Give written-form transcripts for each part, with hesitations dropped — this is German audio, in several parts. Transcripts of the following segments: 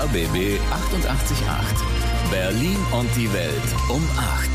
RBB 888. Berlin und die Welt um 8.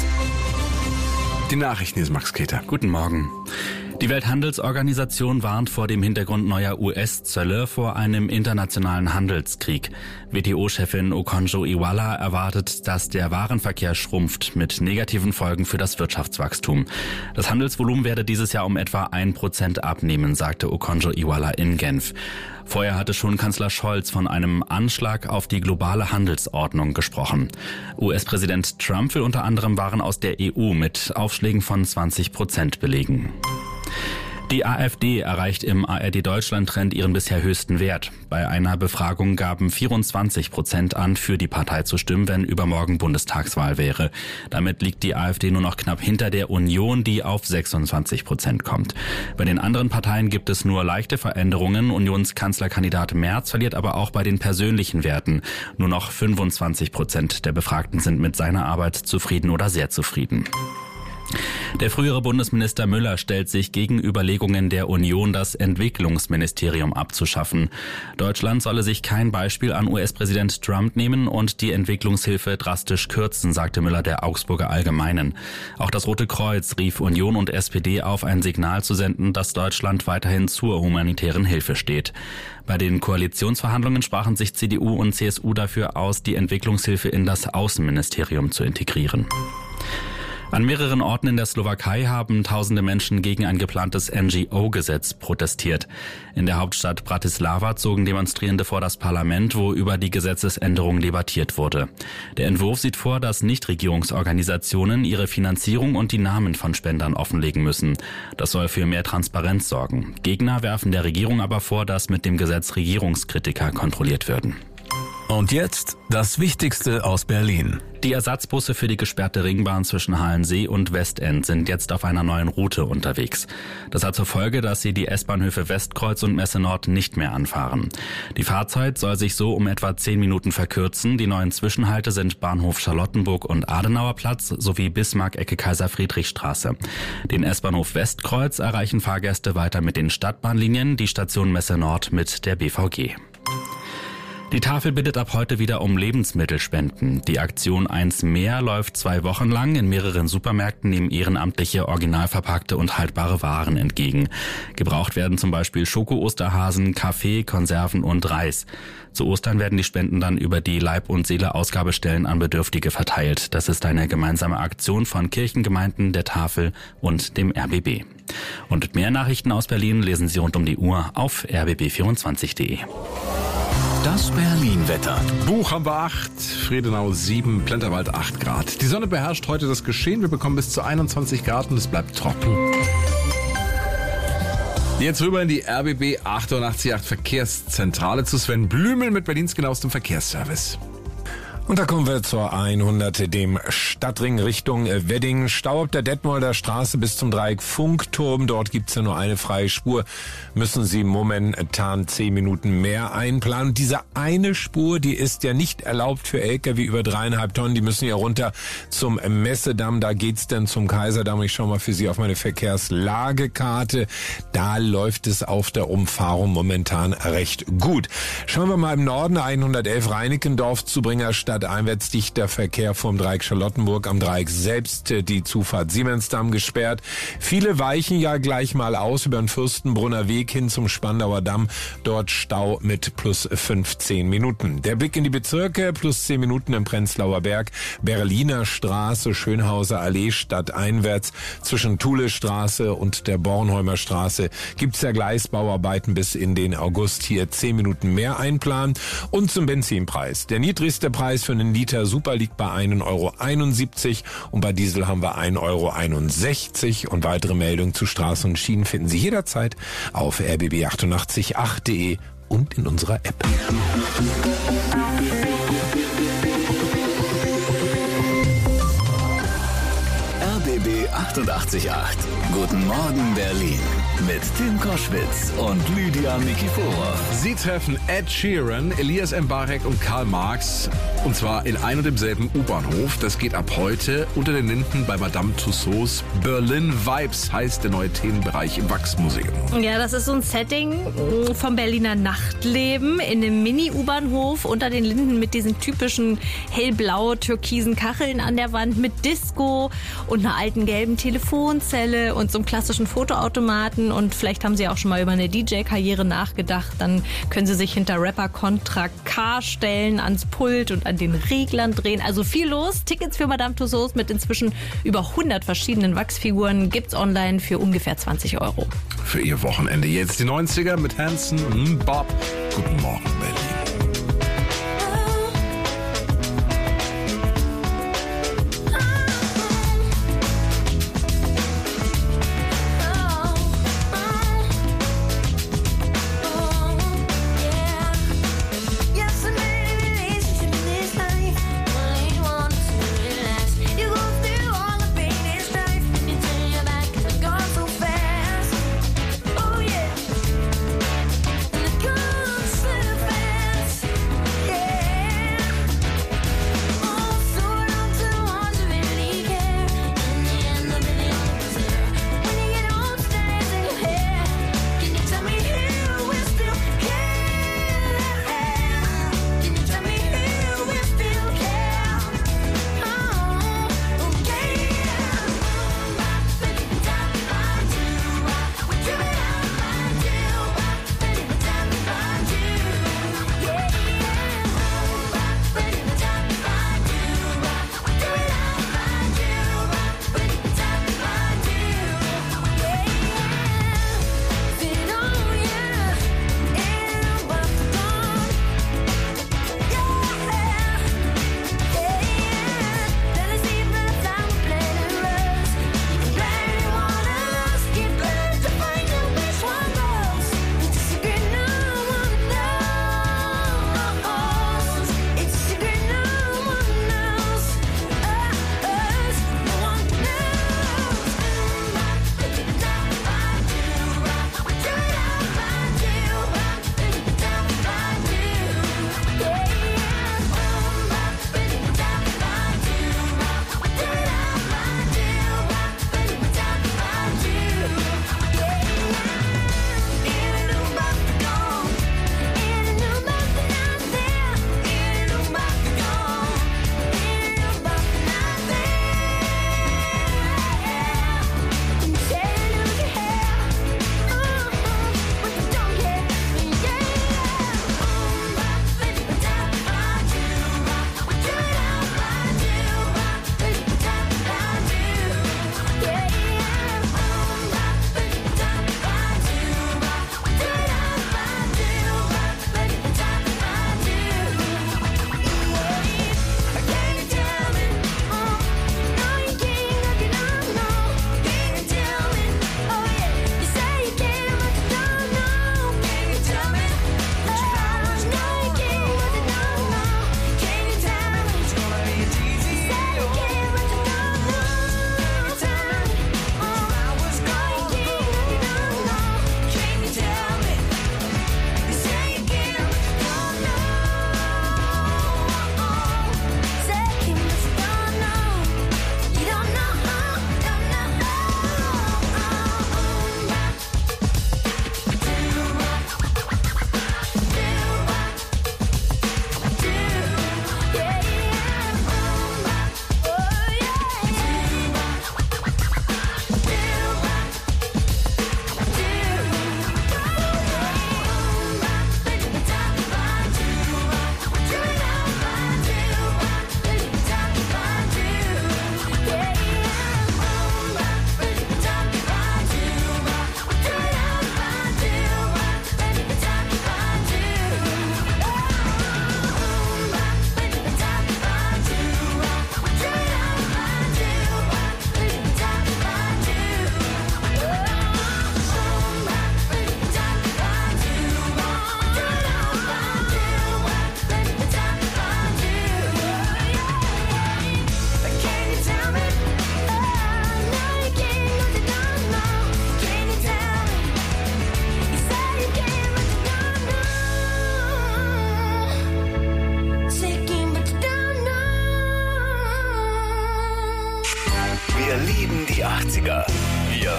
Die Nachrichten ist Max Keter. Guten Morgen. Die Welthandelsorganisation warnt vor dem Hintergrund neuer US-Zölle vor einem internationalen Handelskrieg. WTO-Chefin Okonjo-Iweala erwartet, dass der Warenverkehr schrumpft mit negativen Folgen für das Wirtschaftswachstum. Das Handelsvolumen werde dieses Jahr um etwa 1% abnehmen, sagte Okonjo-Iweala in Genf. Vorher hatte schon Kanzler Scholz von einem Anschlag auf die globale Handelsordnung gesprochen. US-Präsident Trump will unter anderem Waren aus der EU mit Aufschlägen von 20% belegen. Die AfD erreicht im ARD-Deutschland-Trend ihren bisher höchsten Wert. Bei einer Befragung gaben 24% an, für die Partei zu stimmen, wenn übermorgen Bundestagswahl wäre. Damit liegt die AfD nur noch knapp hinter der Union, die auf 26% kommt. Bei den anderen Parteien gibt es nur leichte Veränderungen. Unionskanzlerkandidat Merz verliert aber auch bei den persönlichen Werten. Nur noch 25% der Befragten sind mit seiner Arbeit zufrieden oder sehr zufrieden. Der frühere Bundesminister Müller stellt sich gegen Überlegungen der Union, das Entwicklungsministerium abzuschaffen. Deutschland solle sich kein Beispiel an US-Präsident Trump nehmen und die Entwicklungshilfe drastisch kürzen, sagte Müller der Augsburger Allgemeinen. Auch das Rote Kreuz rief Union und SPD auf, ein Signal zu senden, dass Deutschland weiterhin zur humanitären Hilfe steht. Bei den Koalitionsverhandlungen sprachen sich CDU und CSU dafür aus, die Entwicklungshilfe in das Außenministerium zu integrieren. An mehreren Orten in der Slowakei haben tausende Menschen gegen ein geplantes NGO-Gesetz protestiert. In der Hauptstadt Bratislava zogen Demonstrierende vor das Parlament, wo über die Gesetzesänderung debattiert wurde. Der Entwurf sieht vor, dass Nichtregierungsorganisationen ihre Finanzierung und die Namen von Spendern offenlegen müssen. Das soll für mehr Transparenz sorgen. Gegner werfen der Regierung aber vor, dass mit dem Gesetz Regierungskritiker kontrolliert würden. Und jetzt das Wichtigste aus Berlin. Die Ersatzbusse für die gesperrte Ringbahn zwischen Halensee und Westend sind jetzt auf einer neuen Route unterwegs. Das hat zur Folge, dass sie die S-Bahnhöfe Westkreuz und Messe Nord nicht mehr anfahren. Die Fahrzeit soll sich so um etwa 10 Minuten verkürzen. Die neuen Zwischenhalte sind Bahnhof Charlottenburg und Adenauerplatz sowie Bismarck-Ecke Kaiser-Friedrich-Straße. Den S-Bahnhof Westkreuz erreichen Fahrgäste weiter mit den Stadtbahnlinien, die Station Messe Nord mit der BVG. Die Tafel bittet ab heute wieder um Lebensmittelspenden. Die Aktion 1 mehr läuft 2 Wochen lang. In mehreren Supermärkten nehmen Ehrenamtliche original verpackte und haltbare Waren entgegen. Gebraucht werden zum Beispiel Schoko-Osterhasen, Kaffee, Konserven und Reis. Zu Ostern werden die Spenden dann über die Leib- und Seele-Ausgabestellen an Bedürftige verteilt. Das ist eine gemeinsame Aktion von Kirchengemeinden, der Tafel und dem RBB. Und mehr Nachrichten aus Berlin lesen Sie rund um die Uhr auf rbb24.de. Das Berlin-Wetter. Buch haben wir 8, Friedenau 7, Plenterwald 8 Grad. Die Sonne beherrscht heute das Geschehen. Wir bekommen bis zu 21 Grad und es bleibt trocken. Jetzt rüber in die RBB 888 Verkehrszentrale zu Sven Blümel mit Berlins genauestem Verkehrsservice. Und da kommen wir zur 100, dem Stadtring Richtung Wedding. Stau ab der Detmolder Straße bis zum Dreieck Funkturm. Dort gibt's ja nur eine freie Spur. Müssen Sie momentan 10 Minuten mehr einplanen. Diese eine Spur, die ist ja nicht erlaubt für LKW über 3,5 Tonnen. Die müssen ja runter zum Messedamm. Da geht's dann zum Kaiserdamm. Ich schaue mal für Sie auf meine Verkehrslagekarte. Da läuft es auf der Umfahrung momentan recht gut. Schauen wir mal im Norden. 111 Reinickendorf zu Bringerstadt. Einwärts dichter Verkehr vom Dreieck Charlottenburg, am Dreieck selbst die Zufahrt Siemensdamm gesperrt. Viele weichen ja gleich mal aus über den Fürstenbrunner Weg hin zum Spandauer Damm. Dort Stau mit plus 15 Minuten. Der Blick in die Bezirke, plus 10 Minuten im Prenzlauer Berg, Berliner Straße, Schönhauser Allee stadteinwärts. Zwischen Thule Straße und der Bornholmer Straße gibt's ja Gleisbauarbeiten bis in den August. Hier 10 Minuten mehr einplanen. Und zum Benzinpreis. Der niedrigste Preis für einen Liter Super liegt bei 1,71 € und bei Diesel haben wir 1,61 € und weitere Meldungen zu Straßen und Schienen finden Sie jederzeit auf rbb888.de und in unserer App. RBB 888. Guten Morgen Berlin. mit Tim Koschwitz und Lydia Nikiforov. Sie treffen Ed Sheeran, Elias Mbarek und Karl Marx. Und zwar in ein und demselben U-Bahnhof. Das geht ab heute unter den Linden bei Madame Tussauds. Berlin Vibes heißt der neue Themenbereich im Wachsmuseum. Ja, das ist so ein Setting vom Berliner Nachtleben in einem Mini-U-Bahnhof unter den Linden mit diesen typischen hellblau-türkisen Kacheln an der Wand mit Disco und einer alten gelben Telefonzelle und so einem klassischen Fotoautomaten. Und vielleicht haben Sie auch schon mal über eine DJ-Karriere nachgedacht. Dann können Sie sich hinter Rapper Contra K stellen, ans Pult und an den Reglern drehen. Also viel los. Tickets für Madame Tussauds mit inzwischen über 100 verschiedenen Wachsfiguren gibt's online für ungefähr 20 €. Für Ihr Wochenende jetzt die 90er mit Hanson und Bob. Guten Morgen, Berlin.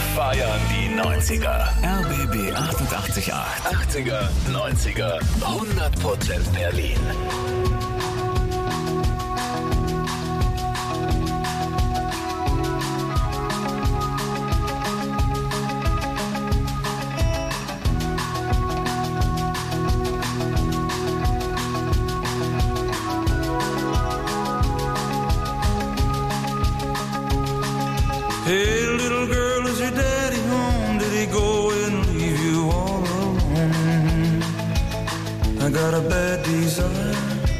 feiern die 90er. RBB 88.8. 80er, 90er, 100% Berlin. Hey, little girl, is your daddy home? Did he go and leave you all alone? I got a bad desire.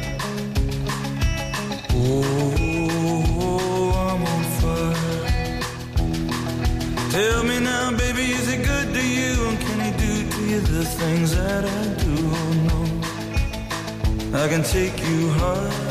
Oh, I'm on fire. Tell me now, baby, is he good to you? And can he do to you the things that I do? No, I can take you high.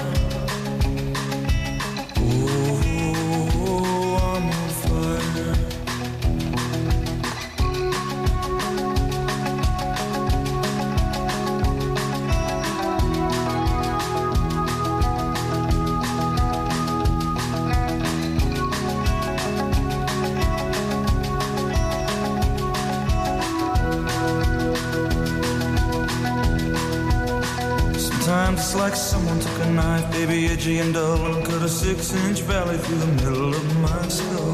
Sometimes it's like someone took a knife, baby, edgy and dull, and cut a 6-inch valley through the middle of my skull.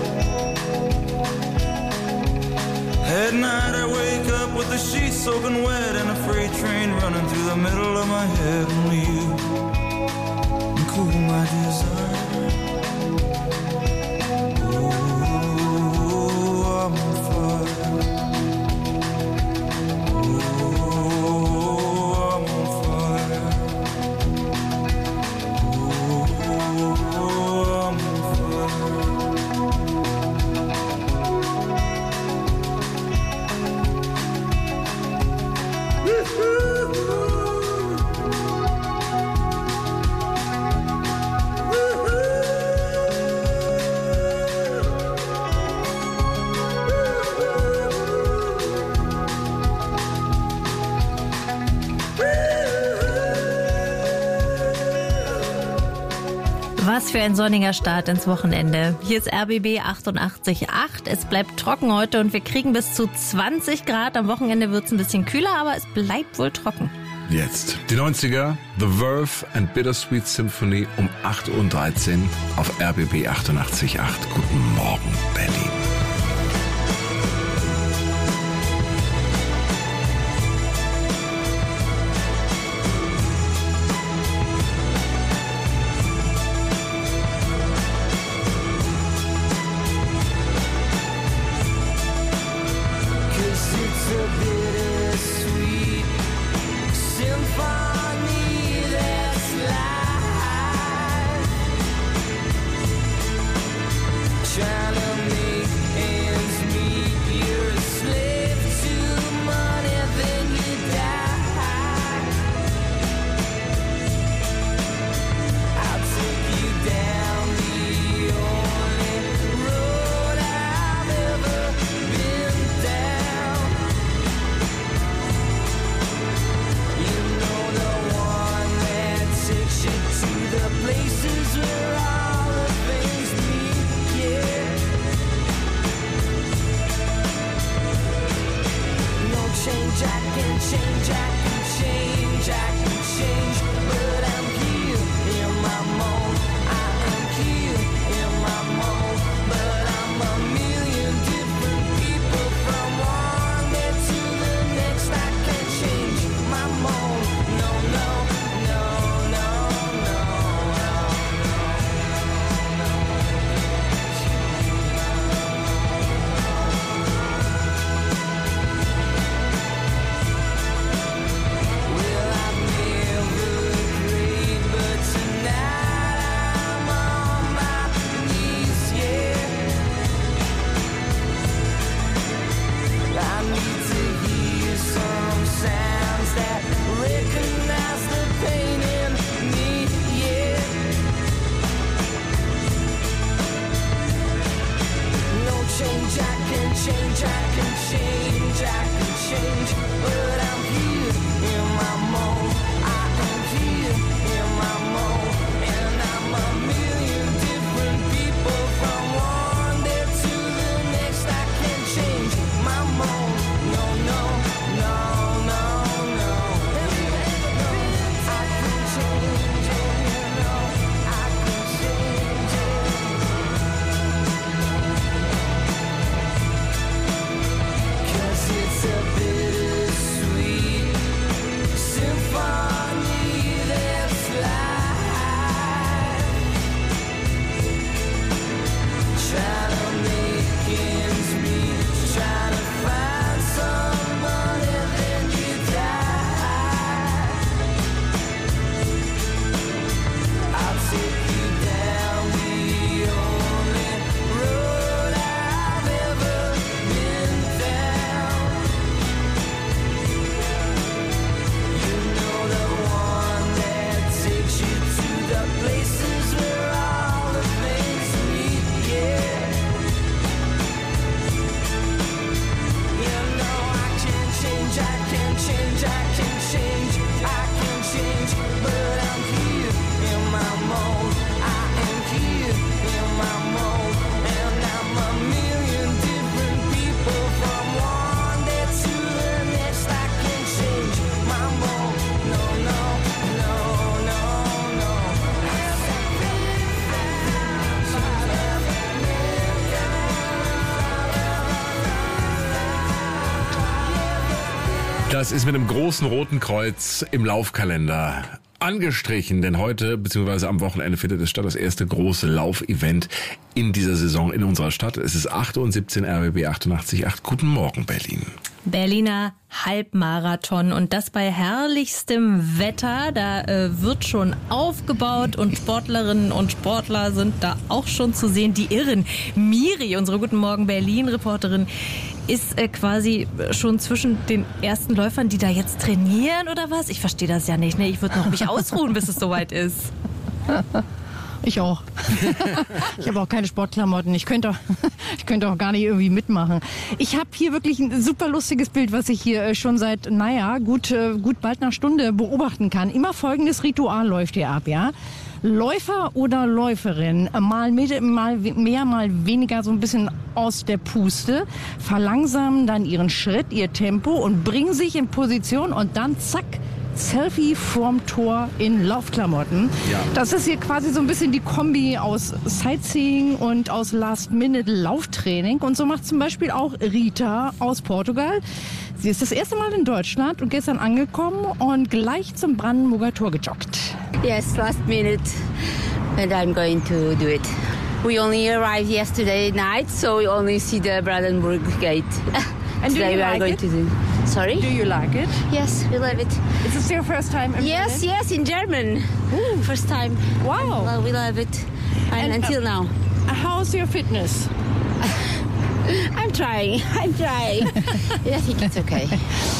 At night I wake up with the sheets soaking wet and a freight train running through the middle of my head. Only you can cool my desire. Oh, I'm on fire. Was für ein sonniger Start ins Wochenende. Hier ist RBB 88.8. Es bleibt trocken heute und wir kriegen bis zu 20 Grad. Am Wochenende wird es ein bisschen kühler, aber es bleibt wohl trocken. Jetzt die 90er, The Verve and Bittersweet Symphony um 8.13 Uhr auf RBB 88.8. Guten Morgen, Berlin. Das ist mit einem großen roten Kreuz im Laufkalender angestrichen, denn heute bzw. am Wochenende findet es statt, das erste große Laufevent in dieser Saison in unserer Stadt. Es ist 8:17 Uhr, RBB 88.8. Guten Morgen, Berlin. Berliner Halbmarathon und das bei herrlichstem Wetter. Da wird schon aufgebaut und Sportlerinnen und Sportler sind da auch schon zu sehen. Die Irren. Miri, unsere Guten Morgen Berlin-Reporterin, ist quasi schon zwischen den ersten Läufern, die da jetzt trainieren oder was? Ich verstehe das ja nicht. Ne? Ich würde noch mich ausruhen, bis es soweit ist. Ich auch. Ich habe auch keine Sportklamotten. Ich könnte auch gar nicht irgendwie mitmachen. Ich habe hier wirklich ein super lustiges Bild, was ich hier schon seit, gut bald einer Stunde beobachten kann. Immer folgendes Ritual läuft hier ab, ja. Läufer oder Läuferin, mal mehr, mal weniger so ein bisschen aus der Puste, verlangsamen dann ihren Schritt, ihr Tempo und bringen sich in Position und dann zack, Selfie vorm Tor in Laufklamotten. Ja. Das ist hier quasi so ein bisschen die Kombi aus Sightseeing und aus Last-Minute-Lauftraining. Und so macht zum Beispiel auch Rita aus Portugal. Sie ist das erste Mal in Deutschland und gestern angekommen und gleich zum Brandenburger Tor gejoggt. Yes, last minute, and I'm going to do it. We only arrived yesterday night, so we only see the Brandenburg Gate. And today we are going to do. Sorry? Do you like it? Yes, we love it. Is this your first time in Yes, Berlin? yes, in German. Ooh. First time. Wow. Well, we love it. And until now. How's your fitness? I'm trying. I think it's okay.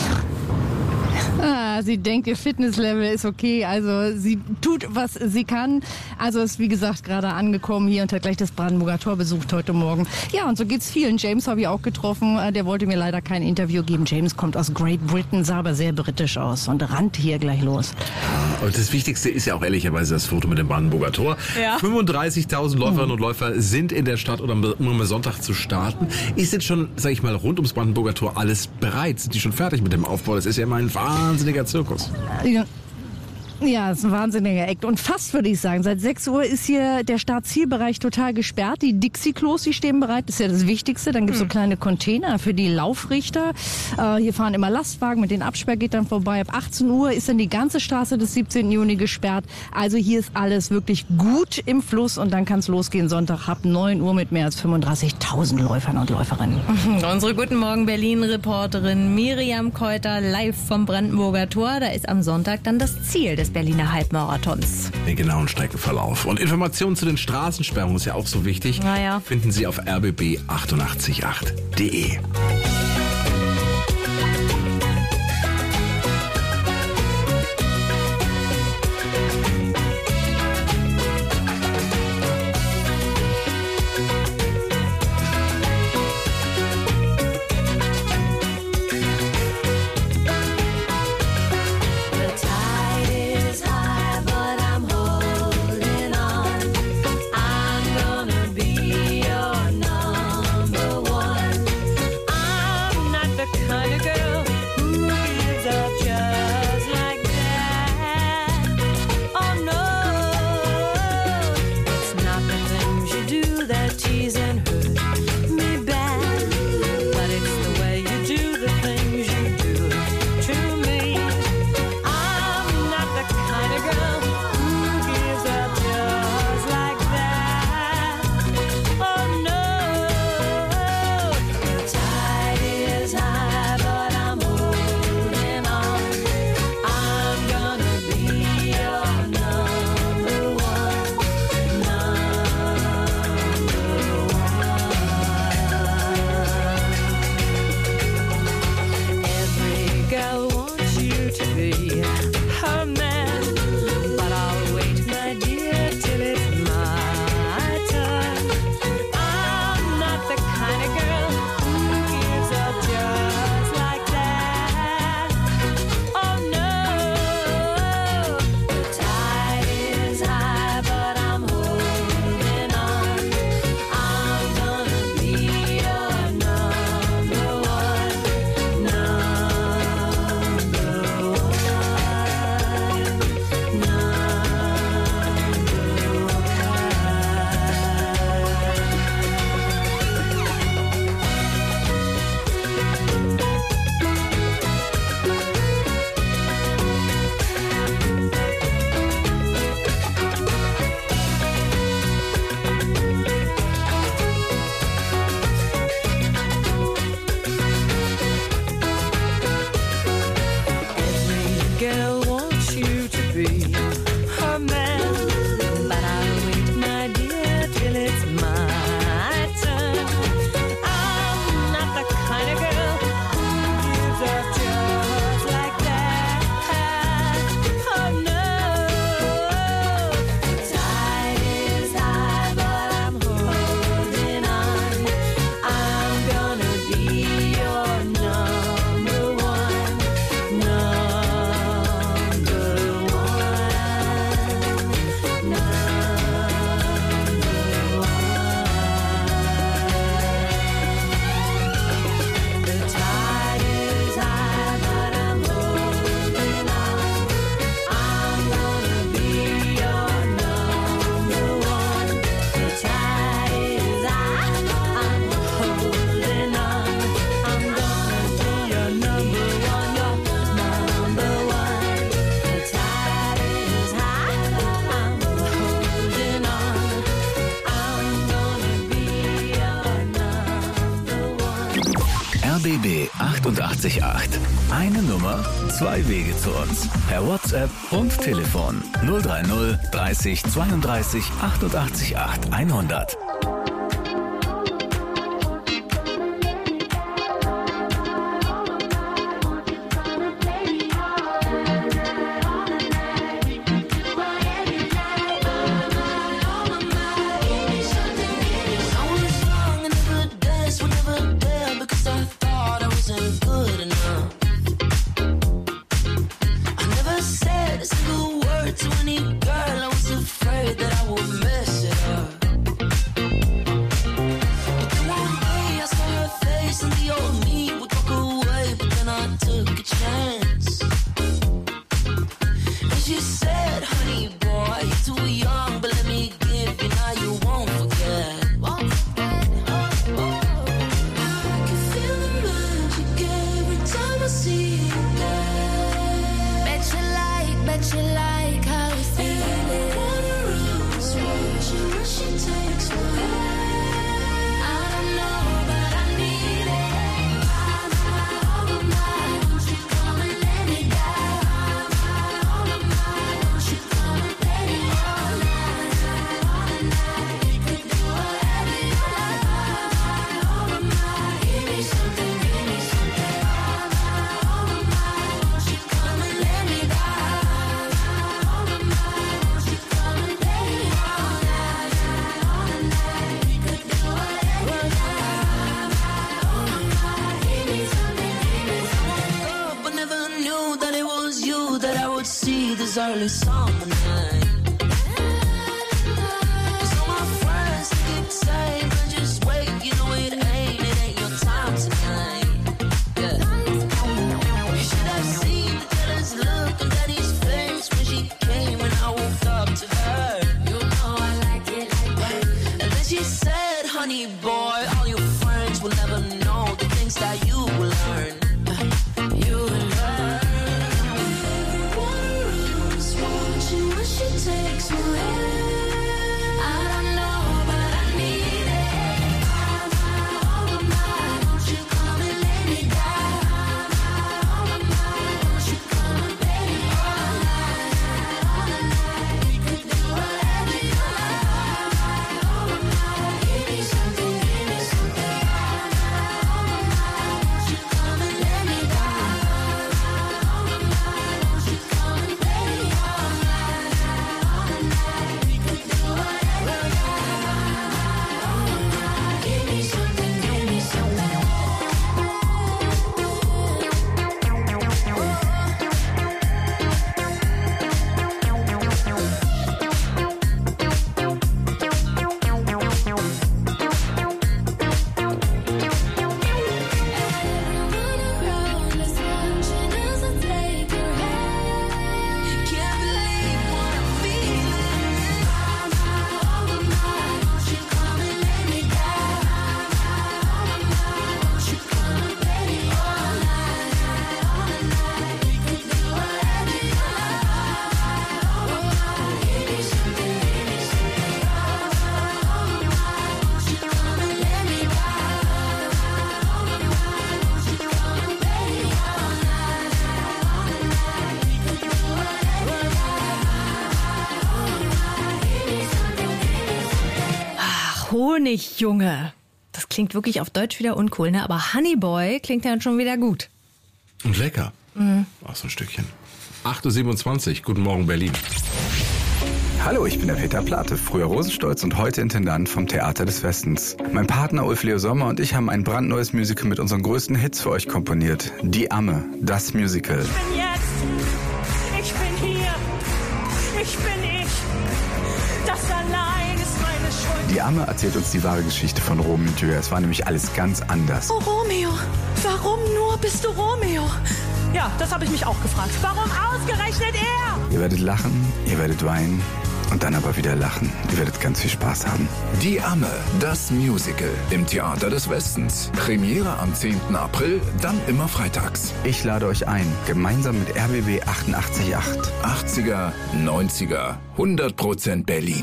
Sie denkt, ihr Fitnesslevel ist okay, also sie tut, was sie kann. Also ist, wie gesagt, gerade angekommen hier und hat gleich das Brandenburger Tor besucht heute Morgen. Ja, und so geht's vielen. James habe ich auch getroffen, der wollte mir leider kein Interview geben. James kommt aus Great Britain, sah aber sehr britisch aus und rannte hier gleich los. Und das Wichtigste ist ja auch ehrlicherweise das Foto mit dem Brandenburger Tor. Ja. 35.000 Läuferinnen und Läufer sind in der Stadt, um am Sonntag zu starten. Ist jetzt schon, sag ich mal, rund ums Brandenburger Tor alles bereit? Sind die schon fertig mit dem Aufbau? Das ist ja immer ein wahnsinniger Zirkus. Ja, das ist ein wahnsinniger Act. Und fast würde ich sagen, seit 6 Uhr ist hier der Startzielbereich total gesperrt. Die Dixie-Klos, die stehen bereit, das ist ja das Wichtigste. Dann gibt's so kleine Container für die Laufrichter. Hier fahren immer Lastwagen mit den Absperrgittern vorbei. Ab 18 Uhr ist dann die ganze Straße des 17. Juni gesperrt. Also hier ist alles wirklich gut im Fluss und dann kann es losgehen Sonntag ab 9 Uhr mit mehr als 35.000 Läufern und Läuferinnen. Unsere Guten Morgen Berlin-Reporterin Miriam Keuter live vom Brandenburger Tor. Da ist am Sonntag dann das Ziel des Berliner Halbmarathons. Den genauen Streckenverlauf. Und Informationen zu den Straßensperrungen ist ja auch so wichtig. Naja. Finden Sie auf rbb888.de. 88.8. Eine Nummer, zwei Wege zu uns. Per WhatsApp und Telefon 030 30 32 88 8 100. Early summer night. 'Cause all my friends keep saying, but just wait, you know it ain't your time tonight. Yeah. You should have seen the jealous look on Daddy's face when she came and I woke up to her. You know I like it like that. And then she said, honey boy, all your friends will never know the things that you will learn. You will learn. Takes my hand. I don't know, but I need it. Oh my, won't you come and lay me down? Oh my, won't you come and lay me all night? We could do whatever you like. Oh my, give me something, give me something. Oh my, won't you come and lay me down? Oh my, won't you come and lay me all night? Honigjunge. Das klingt wirklich auf Deutsch wieder uncool, ne? Aber Honeyboy klingt dann schon wieder gut. Und lecker. Auch so ein Stückchen. 8.27 Uhr. Guten Morgen, Berlin. Hallo, ich bin der Peter Plate, früher Rosenstolz und heute Intendant vom Theater des Westens. Mein Partner Ulf Leo Sommer und ich haben ein brandneues Musical mit unseren größten Hits für euch komponiert. Die Amme, das Musical. Ich bin jetzt, ich bin hier, ich bin ich, das allein ist meine Schuld. Die Amme erzählt uns die wahre Geschichte von Romeo und Julia. Es war nämlich alles ganz anders. Oh Romeo, warum nur bist du Romeo? Ja, das habe ich mich auch gefragt. Warum ausgerechnet er? Ihr werdet lachen, ihr werdet weinen und dann aber wieder lachen. Ihr werdet ganz viel Spaß haben. Die Amme, das Musical im Theater des Westens. Premiere am 10. April, dann immer freitags. Ich lade euch ein, gemeinsam mit RBB 88.8. 80er, 90er, 100% Berlin.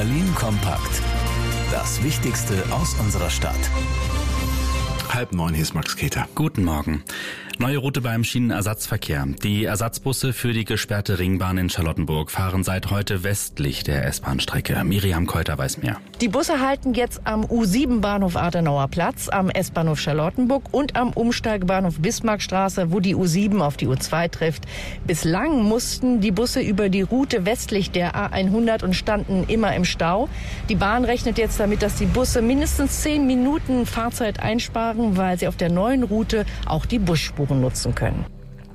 Berlin kompakt. Das Wichtigste aus unserer Stadt. 8:30, hier ist Max Keter. Guten Morgen. Neue Route beim Schienenersatzverkehr. Die Ersatzbusse für die gesperrte Ringbahn in Charlottenburg fahren seit heute westlich der S-Bahn-Strecke. Miriam Keuter weiß mehr. Die Busse halten jetzt am U7-Bahnhof Adenauer Platz, am S-Bahnhof Charlottenburg und am Umsteigebahnhof Bismarckstraße, wo die U7 auf die U2 trifft. Bislang mussten die Busse über die Route westlich der A100 und standen immer im Stau. Die Bahn rechnet jetzt damit, dass die Busse mindestens 10 Minuten Fahrzeit einsparen, weil sie auf der neuen Route auch die Busspuren nutzen können.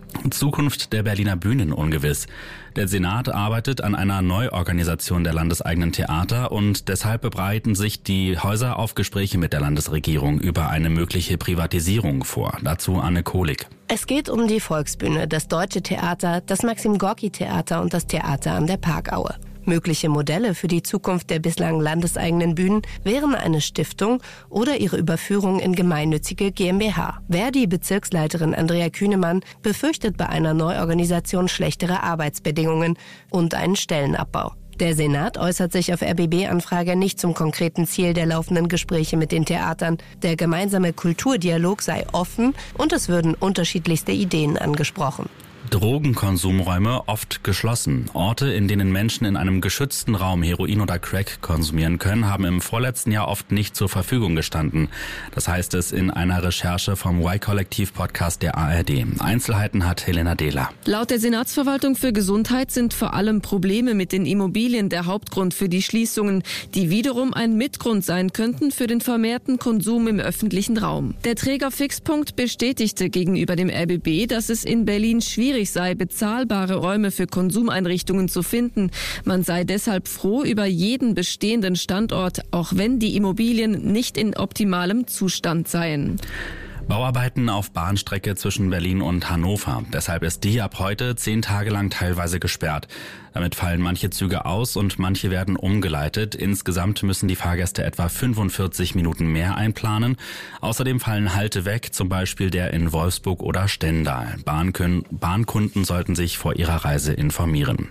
Zukunft der Berliner Bühnen ungewiss. Der Senat arbeitet an einer Neuorganisation der landeseigenen Theater und deshalb bereiten sich die Häuser auf Gespräche mit der Landesregierung über eine mögliche Privatisierung vor. Dazu Anne Kohlig. Es geht um die Volksbühne, das Deutsche Theater, das Maxim-Gorki-Theater und das Theater an der Parkaue. Mögliche Modelle für die Zukunft der bislang landeseigenen Bühnen wären eine Stiftung oder ihre Überführung in gemeinnützige GmbH. Verdi-Bezirksleiterin Andrea Kühnemann befürchtet bei einer Neuorganisation schlechtere Arbeitsbedingungen und einen Stellenabbau. Der Senat äußert sich auf RBB-Anfrage nicht zum konkreten Ziel der laufenden Gespräche mit den Theatern. Der gemeinsame Kulturdialog sei offen und es würden unterschiedlichste Ideen angesprochen. Drogenkonsumräume oft geschlossen. Orte, in denen Menschen in einem geschützten Raum Heroin oder Crack konsumieren können, haben im vorletzten Jahr oft nicht zur Verfügung gestanden. Das heißt es in einer Recherche vom Y-Kollektiv-Podcast der ARD. Einzelheiten hat Helena Dehler. Laut der Senatsverwaltung für Gesundheit sind vor allem Probleme mit den Immobilien der Hauptgrund für die Schließungen, die wiederum ein Mitgrund sein könnten für den vermehrten Konsum im öffentlichen Raum. Der Träger Fixpunkt bestätigte gegenüber dem RBB, dass es in Berlin schwierig sei, bezahlbare Räume für Konsumeinrichtungen zu finden. Man sei deshalb froh über jeden bestehenden Standort, auch wenn die Immobilien nicht in optimalem Zustand seien. Bauarbeiten auf Bahnstrecke zwischen Berlin und Hannover. Deshalb ist die ab heute 10 Tage lang teilweise gesperrt. Damit fallen manche Züge aus und manche werden umgeleitet. Insgesamt müssen die Fahrgäste etwa 45 Minuten mehr einplanen. Außerdem fallen Halte weg, zum Beispiel der in Wolfsburg oder Stendal. Bahnkunden sollten sich vor ihrer Reise informieren.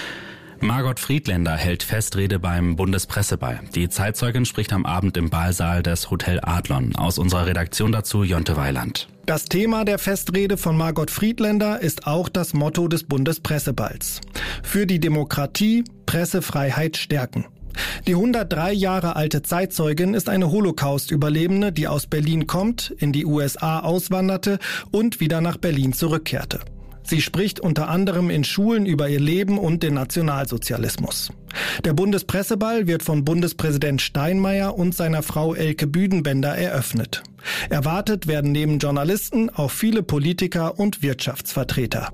Margot Friedländer hält Festrede beim Bundespresseball. Die Zeitzeugin spricht am Abend im Ballsaal des Hotel Adlon. Aus unserer Redaktion dazu Jonte Weiland. Das Thema der Festrede von Margot Friedländer ist auch das Motto des Bundespresseballs. Für die Demokratie, Pressefreiheit stärken. Die 103 Jahre alte Zeitzeugin ist eine Holocaust-Überlebende, die aus Berlin kommt, in die USA auswanderte und wieder nach Berlin zurückkehrte. Sie spricht unter anderem in Schulen über ihr Leben und den Nationalsozialismus. Der Bundespresseball wird von Bundespräsident Steinmeier und seiner Frau Elke Büdenbender eröffnet. Erwartet werden neben Journalisten auch viele Politiker und Wirtschaftsvertreter.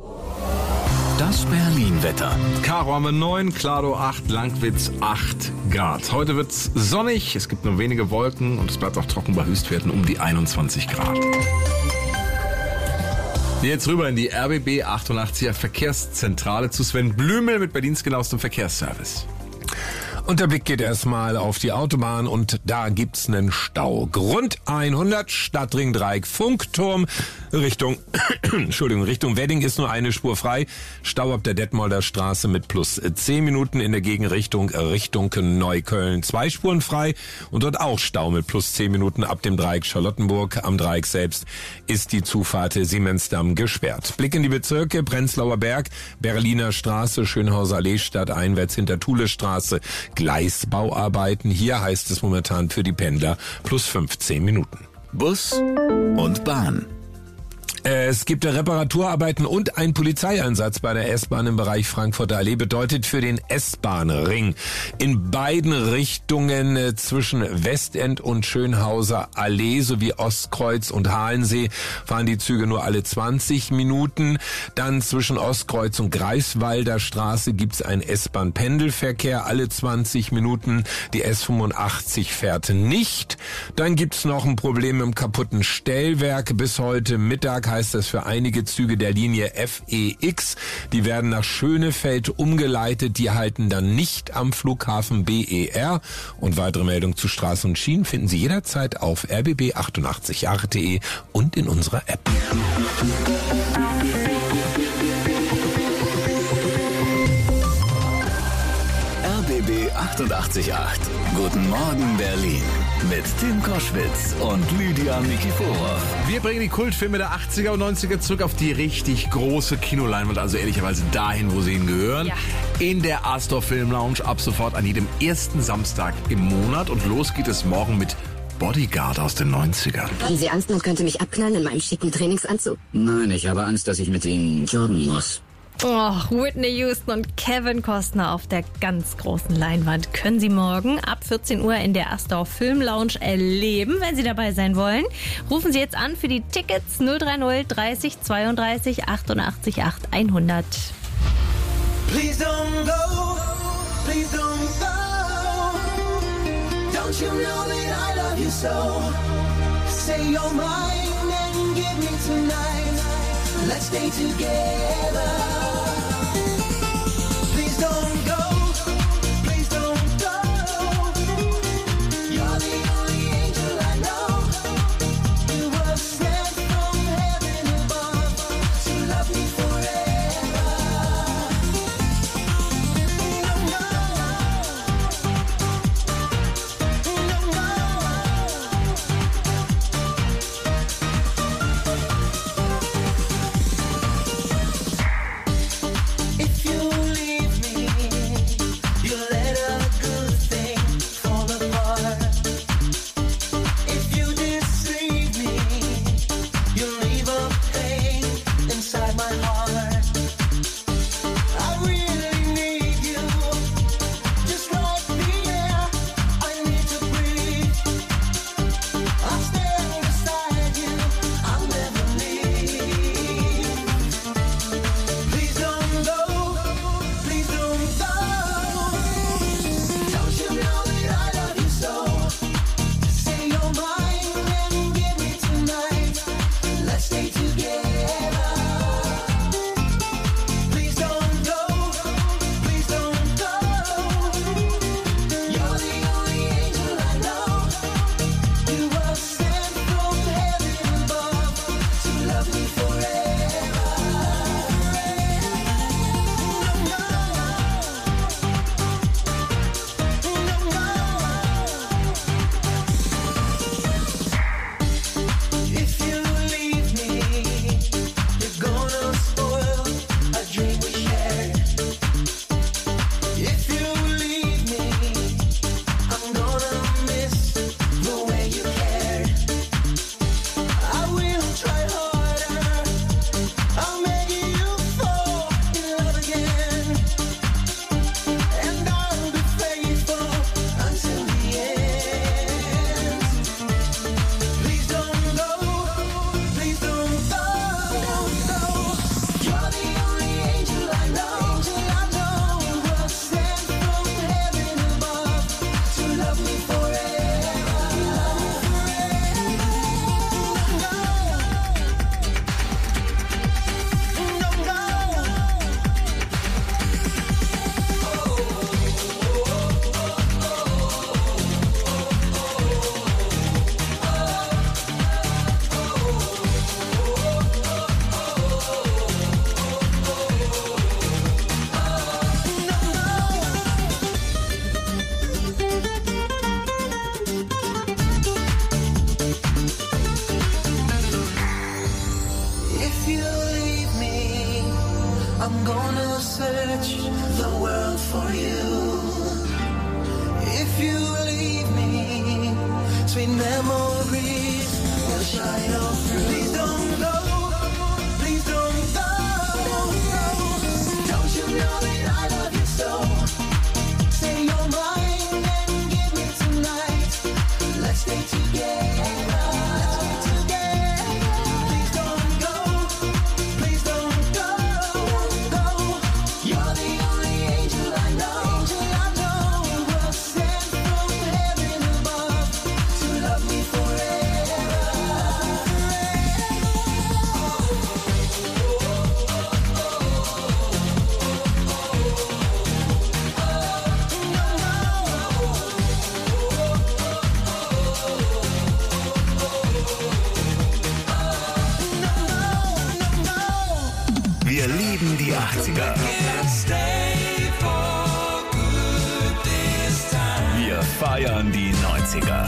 Das Berlin-Wetter. Karo haben wir 9, Klado 8, Langwitz 8 Grad. Heute wird's sonnig, es gibt nur wenige Wolken und es bleibt auch trocken bei Höchstwerten um die 21 Grad. Jetzt rüber in die RBB 88er Verkehrszentrale zu Sven Blümel mit Berlins genauestem Verkehrsservice. Und der Blick geht erstmal auf die Autobahn und da gibt's einen Stau. Grund 100, Stadtring Dreieck, Funkturm, Richtung Wedding ist nur eine Spur frei. Stau ab der Detmolder Straße mit plus 10 Minuten in der Gegenrichtung Richtung Neukölln. 2 Spuren frei und dort auch Stau mit plus 10 Minuten ab dem Dreieck Charlottenburg. Am Dreieck selbst ist die Zufahrt Siemensdamm gesperrt. Blick in die Bezirke, Prenzlauer Berg, Berliner Straße, Schönhauser Allee, stadteinwärts hinter Thule Straße. Gleisbauarbeiten. Hier heißt es momentan für die Pendler plus 15 Minuten. Bus und Bahn. Es gibt Reparaturarbeiten und ein Polizeieinsatz bei der S-Bahn im Bereich Frankfurter Allee, bedeutet für den S-Bahn-Ring. In beiden Richtungen zwischen Westend und Schönhauser Allee sowie Ostkreuz und Halensee fahren die Züge nur alle 20 Minuten. Dann zwischen Ostkreuz und Greifswalder Straße gibt's einen S-Bahn-Pendelverkehr alle 20 Minuten. Die S85 fährt nicht. Dann gibt's noch ein Problem im kaputten Stellwerk. Bis heute Mittag heißt das für einige Züge der Linie FEX. Die werden nach Schönefeld umgeleitet. Die halten dann nicht am Flughafen BER. Und weitere Meldungen zu Straßen und Schienen finden Sie jederzeit auf rbb888.de und in unserer App. RBB 88,8. Guten Morgen Berlin mit Tim Koschwitz und Lydia Nikiforov. Wir bringen die Kultfilme der 80er und 90er zurück auf die richtig große Kinoleinwand, also ehrlicherweise dahin, wo sie hingehören. Ja. In der Astor Film Lounge ab sofort an jedem ersten Samstag im Monat. Und los geht es morgen mit Bodyguard aus den 90ern. Haben Sie Angst, man könnte mich abknallen in meinem schicken Trainingsanzug? Nein, ich habe Angst, dass ich mit Ihnen joggen muss. Oh, Whitney Houston und Kevin Costner auf der ganz großen Leinwand können Sie morgen ab 14 Uhr in der Astor Film Lounge erleben. Wenn Sie dabei sein wollen, rufen Sie jetzt an für die Tickets 030 30 32 88 8 100. Please don't go, please don't go. Don't you know that I love you so? Say you're mine and give me tonight. Let's stay together. Please don't go, please don't go. You're the only angel I know. You were sent from heaven above to love me forever. If you leave me, you let a good thing fall apart. If you deceive me, you leave a pain inside my heart. I really need you, just like the air I need to breathe. I'll stand beside you, I'll never leave. Please don't go, please don't go. Don't you know that I love you so? Say you're mine and give me tonight. Let's stay together. Please don't go, please don't go. You're the only angel I know. You were sent from heaven above to love me forever. If you leave me, you're gonna spoil a dream we shared. If you leave me, I'm gonna miss the way you cared. I will try harder, I'll make you fall in love again. And I'll be faithful until the end. Please don't go, please don't go. You're the only angel I know. You were sent from heaven above to love me forever. If you leave me, I'm gonna search the world for you. If you leave me, sweet memories will shine all through. Please don't go, please don't go. Don't you know that I love you so? Say you're mine and give me tonight. Let's stay together. Let's stay together. Please don't go, please don't go. You're the only angel I know. You were sent from heaven above to love me forever. Wir lieben die 80er. feiern die 90er.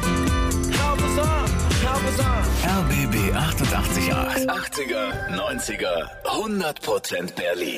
RBB 888. 80er, 90er, 100% Berlin.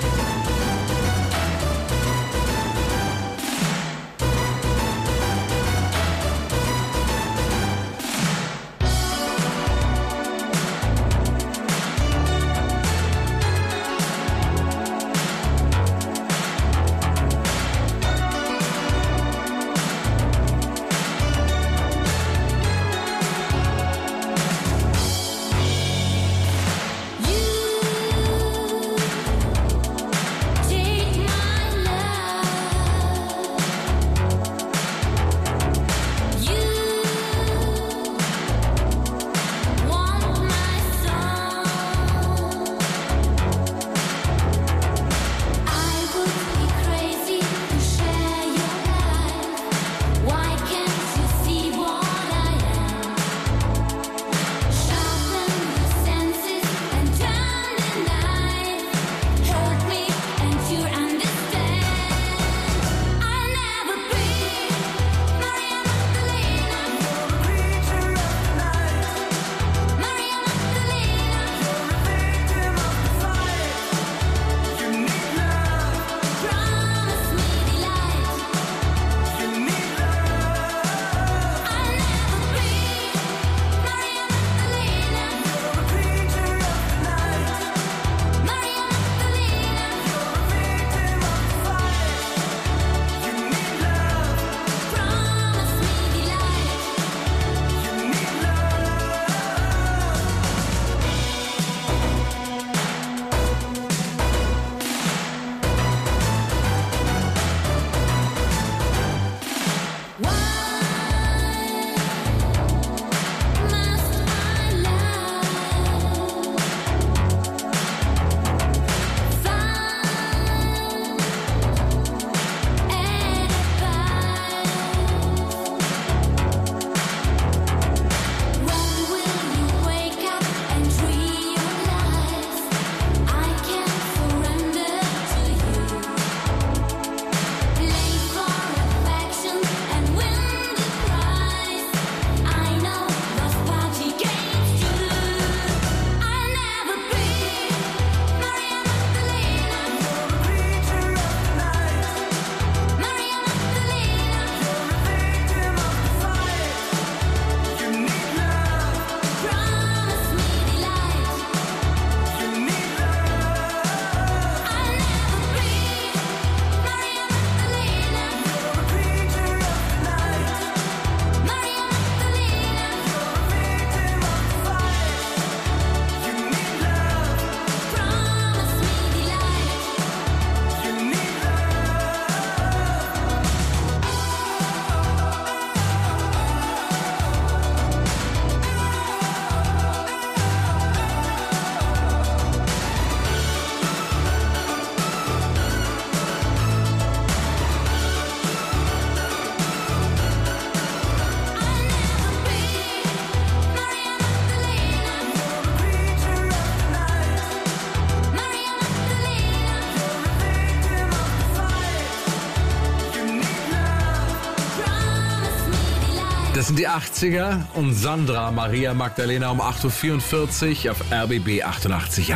Das sind die 80er und Sandra Maria Magdalena um 8.44 Uhr auf RBB 88.8.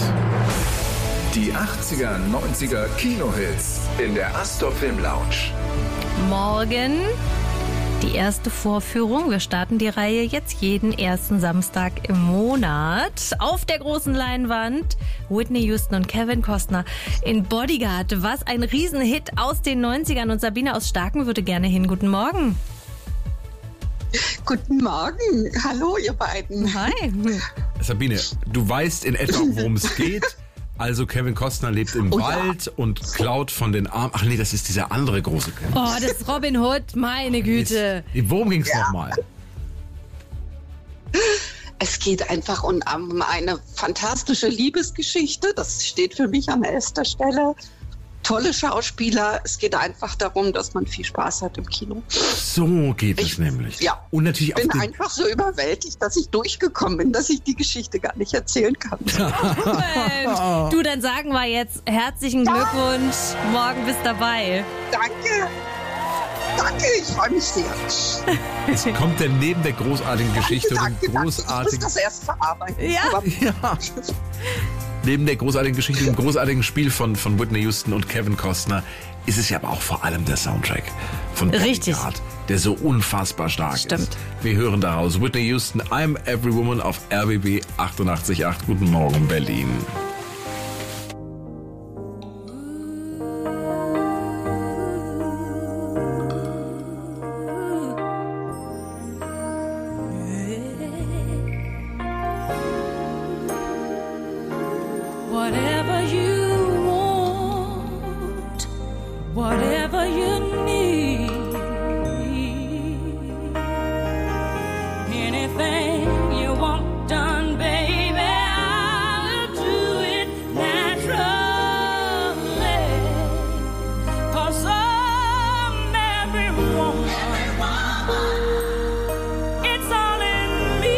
Die 80er, 90er Kinohits in der Astor Film Lounge. Morgen die erste Vorführung. Wir starten die Reihe jetzt jeden ersten Samstag im Monat. Auf der großen Leinwand Whitney Houston und Kevin Costner in Bodyguard. Was ein Riesenhit aus den 90ern. Und Sabine aus Starken würde gerne hin. Guten Morgen. Guten Morgen. Hallo, ihr beiden. Hi. Sabine, du weißt in etwa, worum es geht. Also Kevin Costner lebt im Wald und klaut von den Armen. Ach nee, das ist dieser andere große Kevin. Oh, das ist Robin Hood, meine Güte. Worum ging es nochmal? Es geht einfach um eine fantastische Liebesgeschichte. Das steht für mich an erster Stelle. Tolle Schauspieler. Es geht einfach darum, dass man viel Spaß hat im Kino. So geht es nämlich. Ja. Und natürlich ich bin einfach so überwältigt, dass ich durchgekommen bin, dass ich die Geschichte gar nicht erzählen kann. Du, dann sagen wir jetzt herzlichen Glückwunsch. Morgen bist dabei. Danke. Danke, ich freue mich sehr. Jetzt kommt er neben der großartigen Geschichte und dem Ich muss großartigen... das erst verarbeiten. Ja. Aber Ja. Neben der großartigen Geschichte, dem großartigen Spiel von Whitney Houston und Kevin Costner ist es ja aber auch vor allem der Soundtrack von Richtig. Bodyguard, der so unfassbar stark Stimmt. ist. Wir hören daraus Whitney Houston, I'm Every Woman auf RBB 88.8. Guten Morgen, Berlin. Whatever you want, whatever you need, anything you want done, baby, I'll do it naturally. 'Cause I'm every woman. It's all in me.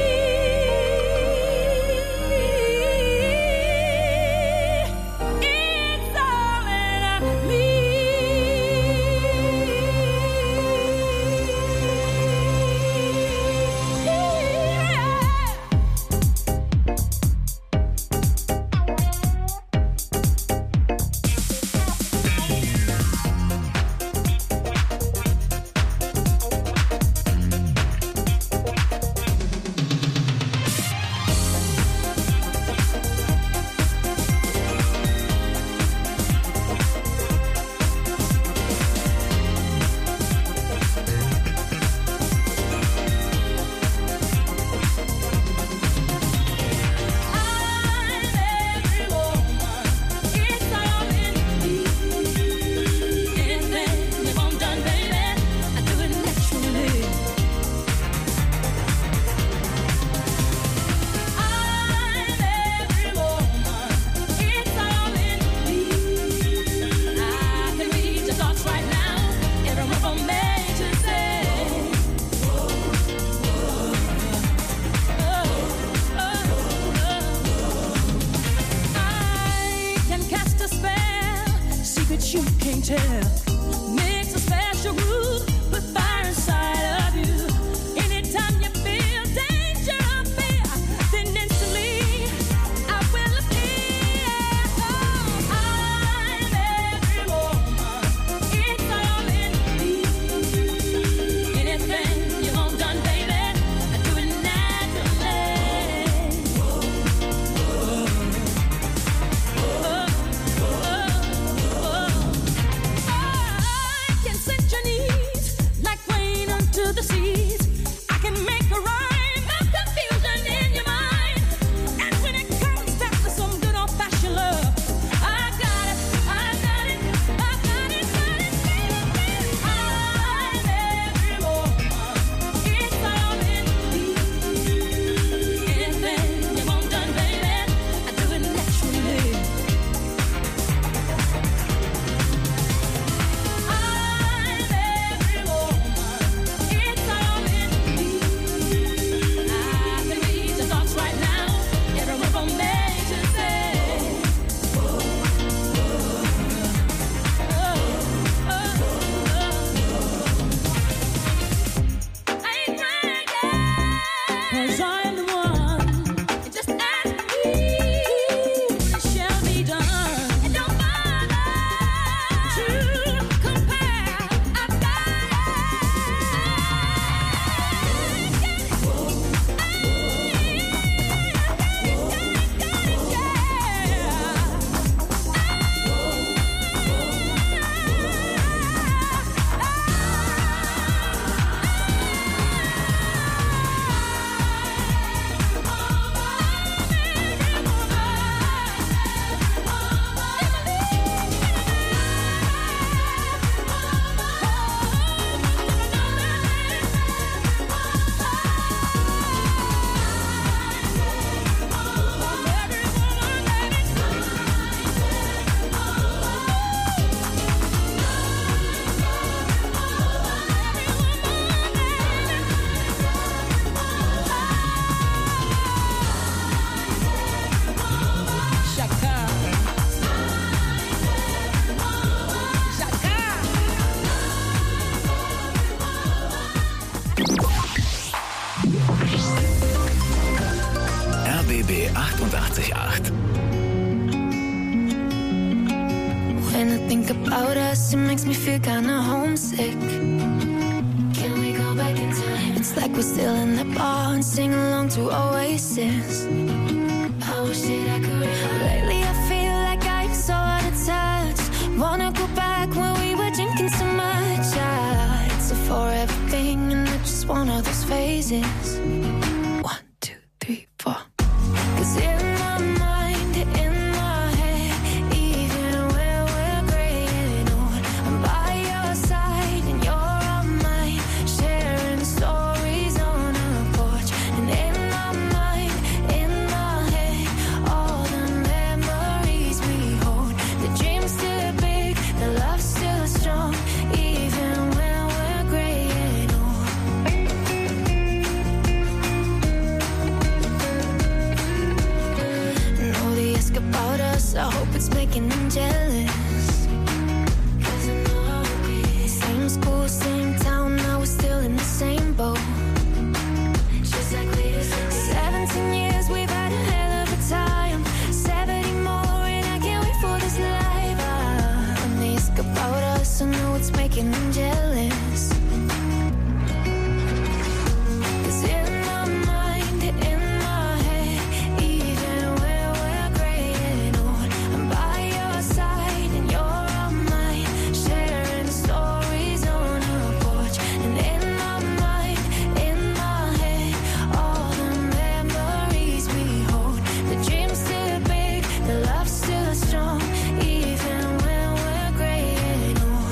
It's all in me. 88,8. When I think about us, it makes me feel kinda homesick. Can we go back in time? It's like we're still in the bar and sing along to Oasis. I wish that I could. Lately I feel like I'm so out of touch. Wanna go back when we were drinking so much. It's a forever thing and I just want all those phases. 1, 2, 3, 4. 'Cause in my mind, in my head, even when we're graying old, I'm by your side and you're on mine, sharing stories on a porch. And in my mind, in my head, all the memories we hold. The dream's still big, the love's still strong, even when we're graying old. Know they ask about us, I hope it's making them jealous. 'Cause I know how it is. Same school, same town, now we're still in the same boat. Just like we used to be. 17 years, we've had a hell of a time. 70 more and I can't wait for this life. When they ask about us, I know it's making them jealous. 'Cause in my mind, in my head, even when we're graying old, I'm by your side and you're on mine, sharing stories on a porch. And in my mind, in my head, all the memories we hold. The dream's still big, the love's still strong, even when we're graying old.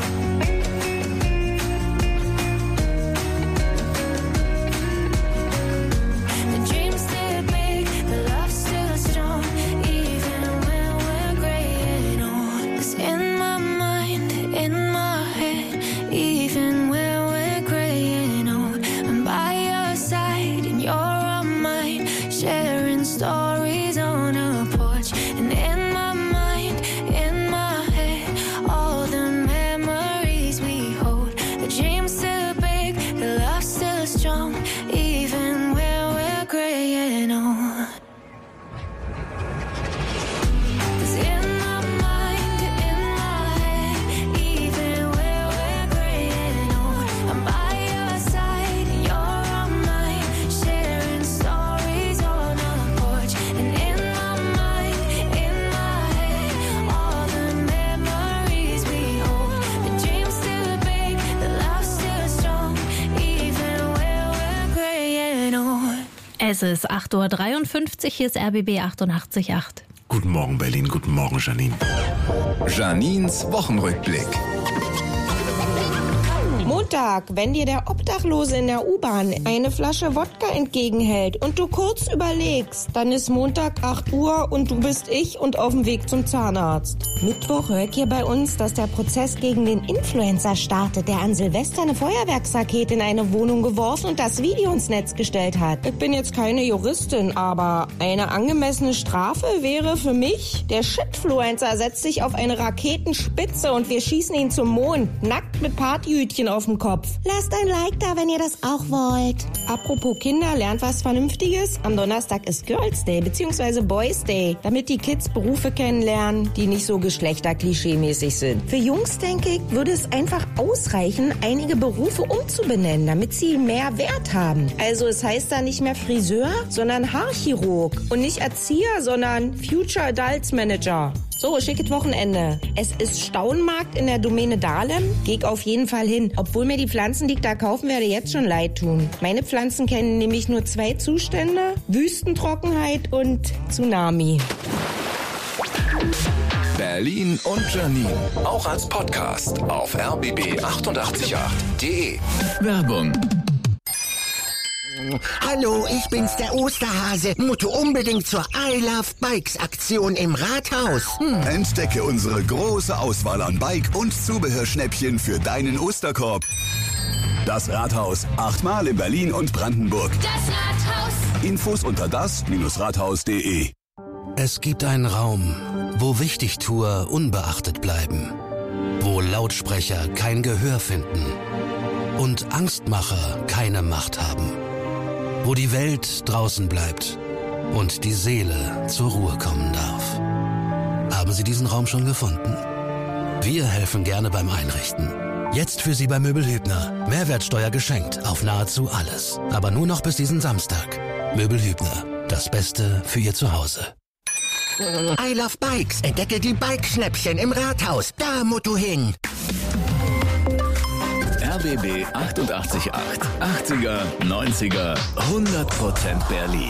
The dream's still big, the love's still strong, even when we're graying old. 'Cause in my mind, in my head, even when we're graying old, I'm by your side and you're on mine, sharing stories on a porch. And in my mind, in my head, all the memories we hold. The dream's still big, the love's still strong, even when we're graying old. 'Cause in my mind, in my head, even when we're graying old, I'm by your side and you're on mine, sharing stories on a porch. And in my mind, in my head, all the memories we hold. The dream's still big, the love's still strong, even when we're graying old. Es ist 8:53 Uhr, hier ist RBB 88,8. Guten Morgen, Berlin. Guten Morgen, Janine. Janines Wochenrückblick. Montag, wenn dir der Obdachlose in der U-Bahn eine Flasche Wodka entgegenhält und du kurz überlegst, dann ist Montag 8 Uhr und du bist ich und auf dem Weg zum Zahnarzt. Mittwoch hört ihr bei uns, dass der Prozess gegen den Influencer startet, der an Silvester eine Feuerwerksrakete in eine Wohnung geworfen und das Video ins Netz gestellt hat. Ich bin jetzt keine Juristin, aber eine angemessene Strafe wäre für mich, der Shitfluencer setzt sich auf eine Raketenspitze und wir schießen ihn zum Mond, nackt mit Partyhütchen auf dem Kopf. Lasst ein Like da, wenn ihr das auch wollt. Apropos Kinder, lernt was Vernünftiges. Am Donnerstag ist Girls Day bzw. Boys Day, damit die Kids Berufe kennenlernen, die nicht so geschlechterklischee-mäßig sind. Für Jungs, denke ich, würde es einfach ausreichen, einige Berufe umzubenennen, damit sie mehr Wert haben. Also es heißt da nicht mehr Friseur, sondern Haarchirurg. Und nicht Erzieher, sondern Future Adults Manager. So, schickes Wochenende. Es ist Staunmarkt in der Domäne Dahlem. Geh ich auf jeden Fall hin. Obwohl mir die Pflanzen, die ich da kaufen werde, jetzt schon leid tun. Meine Pflanzen kennen nämlich nur 2 Zustände. Wüstentrockenheit und Tsunami. Berlin und Janine. Auch als Podcast auf rbb888.de. Werbung. Hallo, ich bin's, der Osterhase. Musste unbedingt zur I Love Bikes Aktion im Rathaus. Entdecke unsere große Auswahl an Bike- und Zubehörschnäppchen für deinen Osterkorb. Das Rathaus. 8-mal in Berlin und Brandenburg. Das Rathaus. Infos unter das-rathaus.de. Es gibt einen Raum, wo Wichtigtuer unbeachtet bleiben, wo Lautsprecher kein Gehör finden und Angstmacher keine Macht haben, wo die Welt draußen bleibt und die Seele zur Ruhe kommen darf. Haben Sie diesen Raum schon gefunden? Wir helfen gerne beim Einrichten. Jetzt für Sie bei Möbelhübner. Mehrwertsteuer geschenkt auf nahezu alles. Aber nur noch bis diesen Samstag. Möbelhübner. Das Beste für Ihr Zuhause. I Love Bikes. Entdecke die Bikeschnäppchen im Rathaus. Da musst du hin. RBB 888. 80er, 90er, 100% Berlin.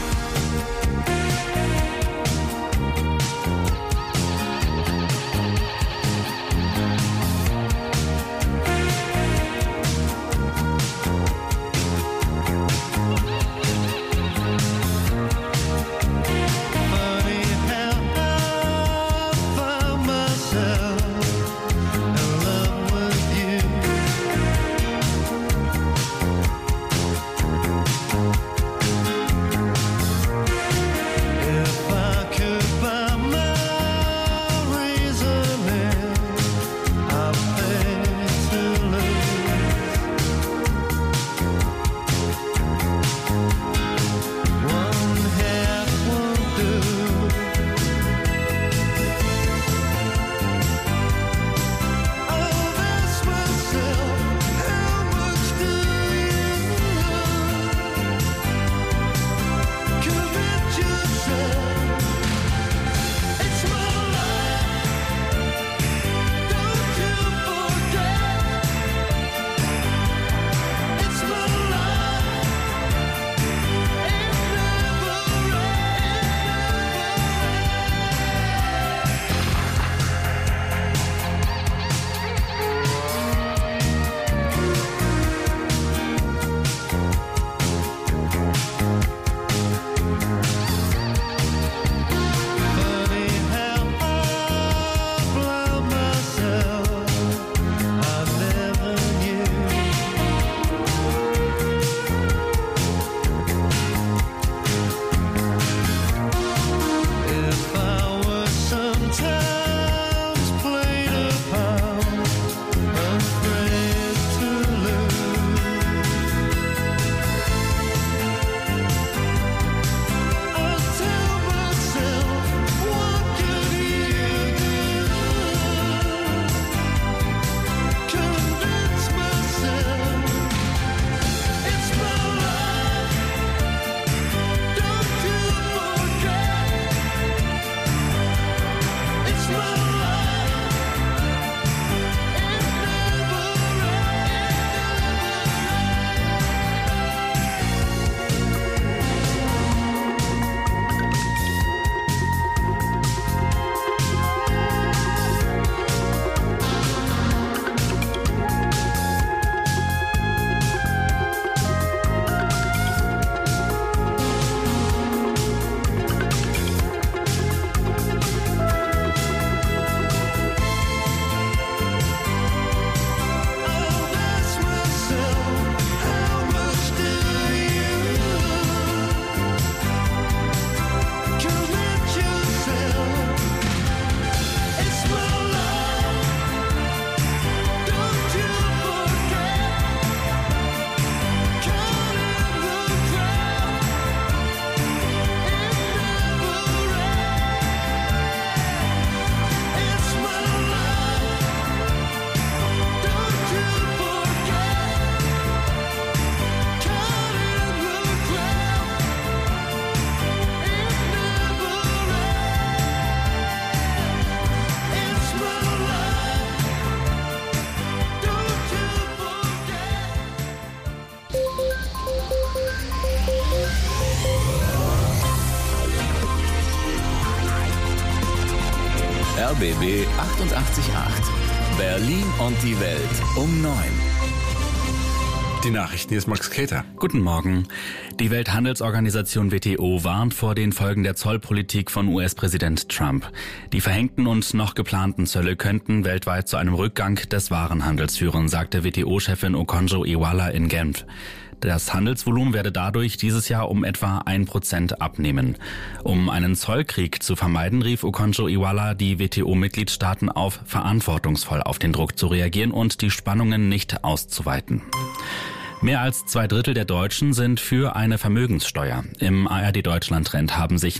RBB 888. Berlin und die Welt um 9. Die Nachrichten, hier ist Max Keter. Guten Morgen. Die Welthandelsorganisation WTO warnt vor den Folgen der Zollpolitik von US-Präsident Trump. Die verhängten und noch geplanten Zölle könnten weltweit zu einem Rückgang des Warenhandels führen, sagte WTO-Chefin Okonjo-Iweala in Genf. Das Handelsvolumen werde dadurch dieses Jahr um etwa 1% abnehmen. Um einen Zollkrieg zu vermeiden, rief Okonjo-Iweala die WTO-Mitgliedstaaten auf, verantwortungsvoll auf den Druck zu reagieren und die Spannungen nicht auszuweiten. Mehr als 2/3 der Deutschen sind für eine Vermögenssteuer. Im ARD-Deutschland-Trend haben sich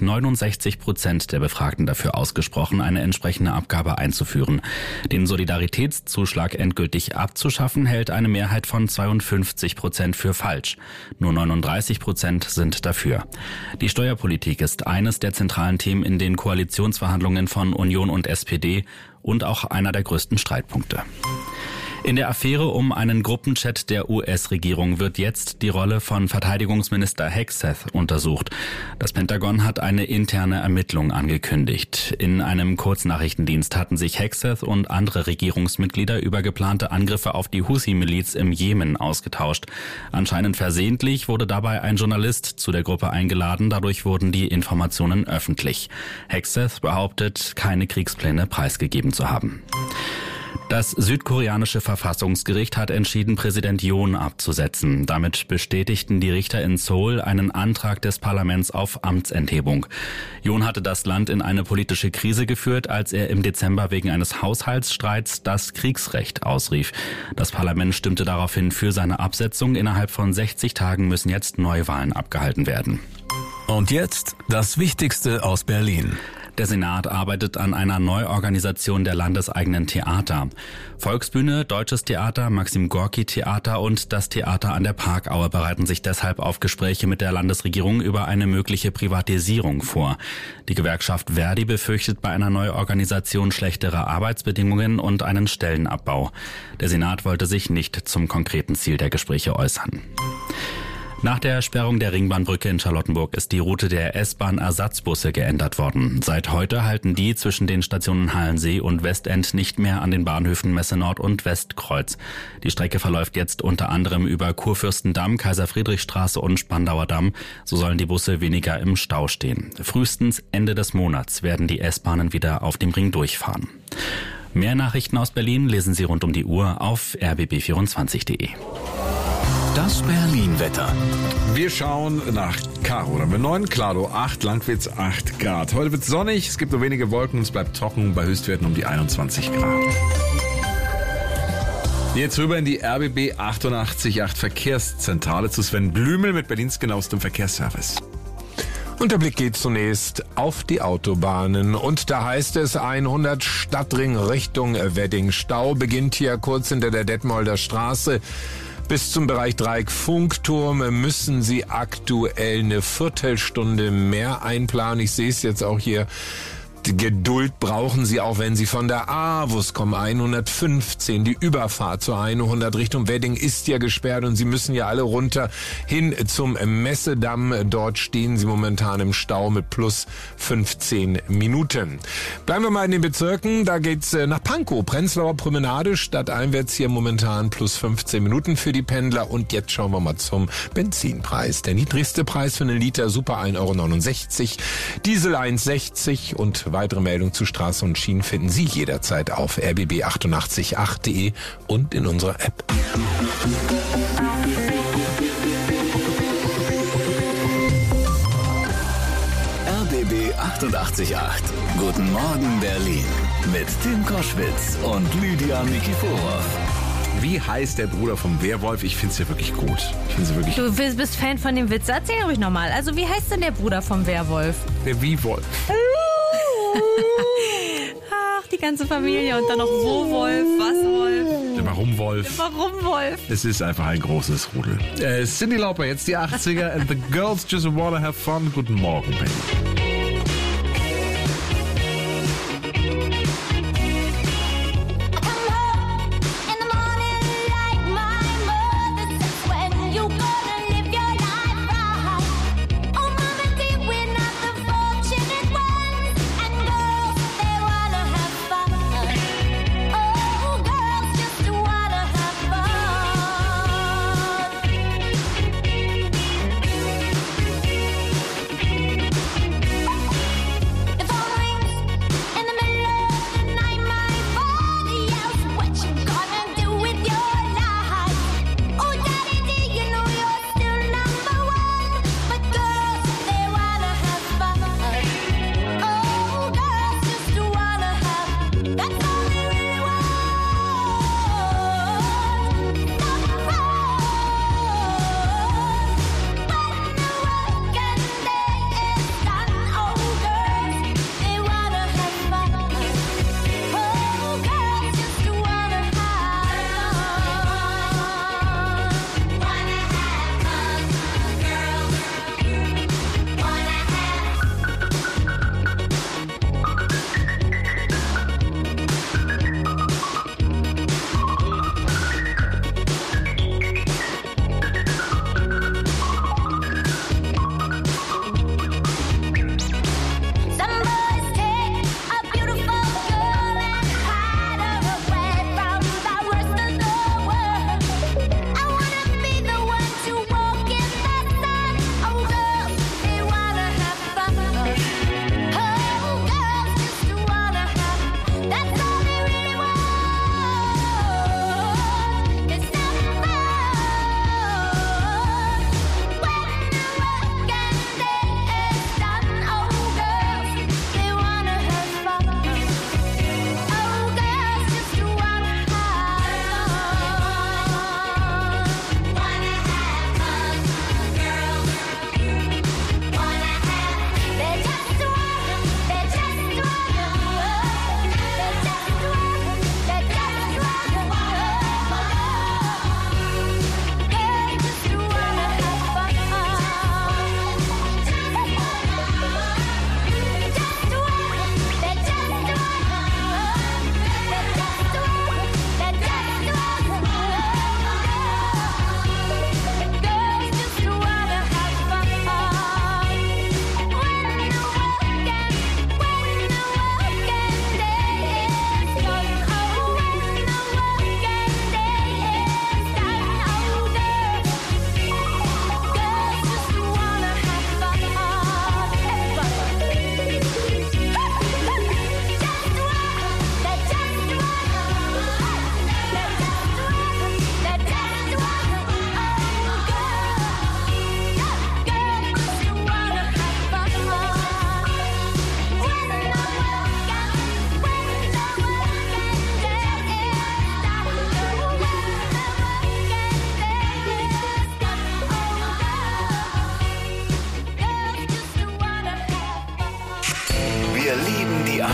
69% der Befragten dafür ausgesprochen, eine entsprechende Abgabe einzuführen. Den Solidaritätszuschlag endgültig abzuschaffen, hält eine Mehrheit von 52% für falsch. Nur 39% sind dafür. Die Steuerpolitik ist eines der zentralen Themen in den Koalitionsverhandlungen von Union und SPD und auch einer der größten Streitpunkte. In der Affäre um einen Gruppenchat der US-Regierung wird jetzt die Rolle von Verteidigungsminister Hegseth untersucht. Das Pentagon hat eine interne Ermittlung angekündigt. In einem Kurznachrichtendienst hatten sich Hegseth und andere Regierungsmitglieder über geplante Angriffe auf die Houthi-Miliz im Jemen ausgetauscht. Anscheinend versehentlich wurde dabei ein Journalist zu der Gruppe eingeladen. Dadurch wurden die Informationen öffentlich. Hegseth behauptet, keine Kriegspläne preisgegeben zu haben. Das südkoreanische Verfassungsgericht hat entschieden, Präsident Yoon abzusetzen. Damit bestätigten die Richter in Seoul einen Antrag des Parlaments auf Amtsenthebung. Yoon hatte das Land in eine politische Krise geführt, als er im Dezember wegen eines Haushaltsstreits das Kriegsrecht ausrief. Das Parlament stimmte daraufhin für seine Absetzung. Innerhalb von 60 Tagen müssen jetzt Neuwahlen abgehalten werden. Und jetzt das Wichtigste aus Berlin. Der Senat arbeitet an einer Neuorganisation der landeseigenen Theater. Volksbühne, Deutsches Theater, Maxim-Gorki-Theater und das Theater an der Parkaue bereiten sich deshalb auf Gespräche mit der Landesregierung über eine mögliche Privatisierung vor. Die Gewerkschaft Verdi befürchtet bei einer Neuorganisation schlechtere Arbeitsbedingungen und einen Stellenabbau. Der Senat wollte sich nicht zum konkreten Ziel der Gespräche äußern. Nach der Sperrung der Ringbahnbrücke in Charlottenburg ist die Route der S-Bahn-Ersatzbusse geändert worden. Seit heute halten die zwischen den Stationen Halensee und Westend nicht mehr an den Bahnhöfen Messe Nord und Westkreuz. Die Strecke verläuft jetzt unter anderem über Kurfürstendamm, Kaiser-Friedrich-Straße und Spandauer Damm. So sollen die Busse weniger im Stau stehen. Frühestens Ende des Monats werden die S-Bahnen wieder auf dem Ring durchfahren. Mehr Nachrichten aus Berlin lesen Sie rund um die Uhr auf rbb24.de. Das Berlin-Wetter. Wir schauen nach Karo. Dann mit 9 Klado 8, Langwitz 8 Grad. Heute wird es sonnig, es gibt nur wenige Wolken und es bleibt trocken bei Höchstwerten um die 21 Grad. Jetzt rüber in die RBB 88.8 Verkehrszentrale zu Sven Blümel mit Berlins genauestem Verkehrsservice. Und der Blick geht zunächst auf die Autobahnen. Und da heißt es 100 Stadtring Richtung Wedding. Stau beginnt hier kurz hinter der Detmolder Straße. Bis zum Bereich Dreieck Funkturm müssen Sie aktuell eine Viertelstunde mehr einplanen. Ich sehe es jetzt auch hier. Geduld brauchen Sie auch, wenn Sie von der AWUS kommen. 115, die Überfahrt zur 100 Richtung Wedding ist ja gesperrt und Sie müssen ja alle runter hin zum Messedamm. Dort stehen Sie momentan im Stau mit plus 15 Minuten. Bleiben wir mal in den Bezirken. Da geht's nach Pankow, Prenzlauer Promenade, stadteinwärts hier momentan plus 15 Minuten für die Pendler. Und jetzt schauen wir mal zum Benzinpreis. Der niedrigste Preis für einen Liter Super 1,69 €, Diesel 1,60 und weitere Meldungen zu Straße und Schienen finden Sie jederzeit auf rbb888.de und in unserer App. RBB 88.8. Guten Morgen Berlin. Mit Tim Koschwitz und Lydia Nikiforov. Wie heißt der Bruder vom Werwolf? Ich finde es ja wirklich gut. Du bist Fan von dem Witz. Erzähl ruhig nochmal. Also wie heißt denn der Bruder vom Werwolf? Der Wie-Wolf. Ach, die ganze Familie und dann noch Wo-Wolf, Was-Wolf. Der Warum-Wolf. Warum Wolf? Es ist einfach ein großes Rudel. Cyndi Lauper, jetzt die 80er and the girls just wanna have fun. Guten Morgen, Baby.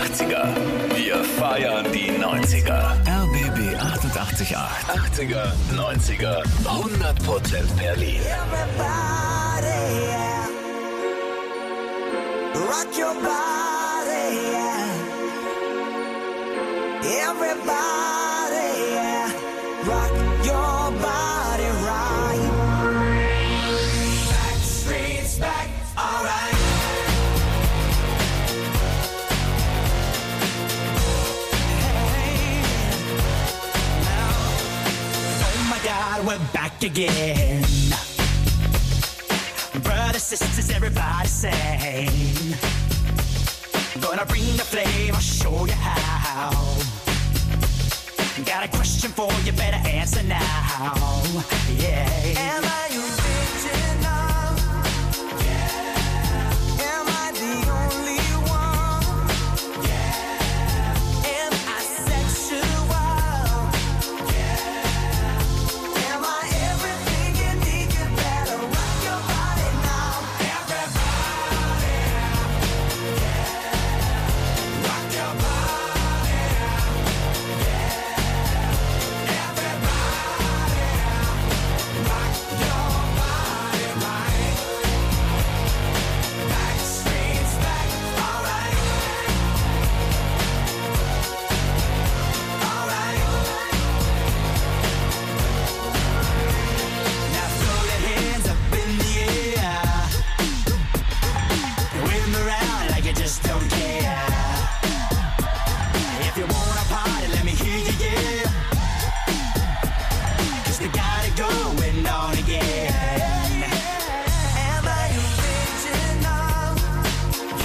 80er. Wir feiern die 90er. RBB 88.8. 80er, 90er, 100% Berlin. Everybody, yeah. Rock your body, yeah. Everybody, yeah. Rock your body right. Backstreet's back, alright. Hey, now, oh my God, we're back again. Brothers, sisters, everybody sing. Gonna bring the flame, I'll show you how. Got a question for you, better answer now. Yeah. Am I